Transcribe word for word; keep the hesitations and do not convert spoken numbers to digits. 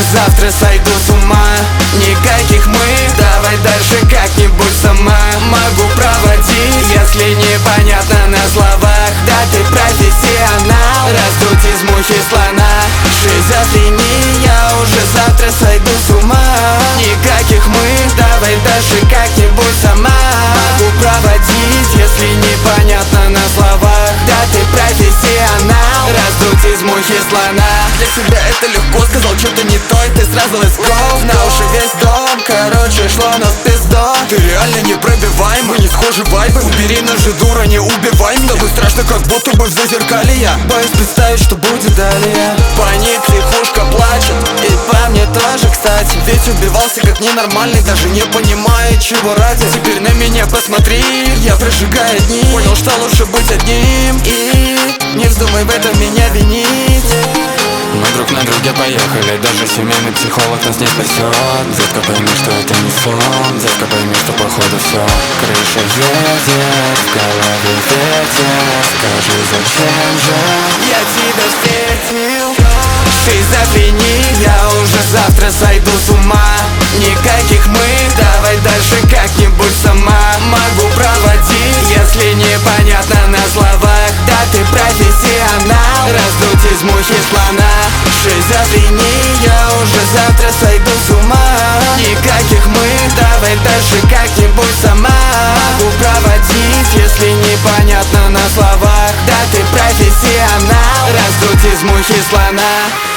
завтра сойду с ума. Никаких мы, давай дальше как-нибудь сама. Могу проводить, если непонятно на словах. Да ты профессионал, раздуть из мухи слона. Шизофрения, я уже завтра сойду с ума. Никаких мы, давай дальше как-нибудь сама. Могу проводить, если непонятно на словах. Да ты профессионал, раздуть из мухи слона. Для себя это легко, сказал что-то не то, и ты сразу let's go. На уши весь дом, короче, шло на пизду. Ты реально непробиваем, мы не схожи вайбы. Убери ножи, дура, не убивай меня. Тобой страшно, как будто бы в зазеркалье. Боюсь представить, что будет далее. Паник, психушка плачет, и по мне тоже, кстати. Ведь убивался как ненормальный, даже не понимая, чего ради. Теперь на меня посмотри, я прожигаю дни. Понял, что лучше быть одним, и не вздумай в этом меня винить. Мы друг на друге поехали, даже семейный психолог нас не спасет. Детка, пойми, что это не сон, детка, пойми, что походу все. Крыша едет, в голове ветер, скажи, зачем же я тебя встретил? Шизофрения, я уже завтра сойду с ума. Никаких мы, давай дальше как-нибудь сама. Могу проводить, если непонятно на словах. Да ты профессионал, раздуть из мухи слона. Шизофрения, я уже завтра сойду с ума. Никаких мы, давай дальше как-нибудь сама. Могу проводить, если непонятно на словах. Да ты профессионал, раздуть из мухи слона.